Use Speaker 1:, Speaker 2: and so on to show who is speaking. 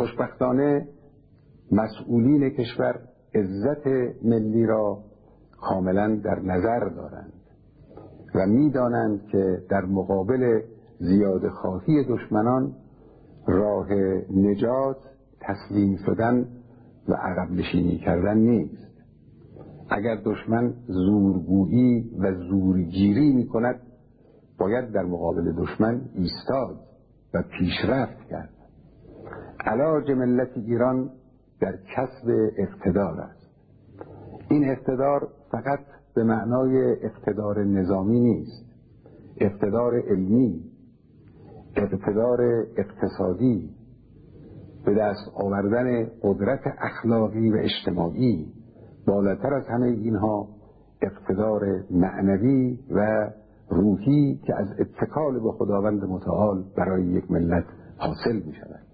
Speaker 1: خوشبختانه مسئولین کشور عزت ملی را کاملا در نظر دارند و می‌دانند که در مقابل زیاده خواهی دشمنان راه نجات تسلیم شدن و عقب نشینی کردن نیست. اگر دشمن زورگویی و زورگیری می‌کند باید در مقابل دشمن ایستاد و پیشرفت کرد. علاج ملت ایران در کسب اقتدار است. این اقتدار فقط به معنای اقتدار نظامی نیست، اقتدار علمی، اقتدار اقتصادی، به دست آوردن قدرت اخلاقی و اجتماعی، بالاتر از همه اینها اقتدار معنوی و روحی که از اتکال به خداوند متعال برای یک ملت حاصل می شود.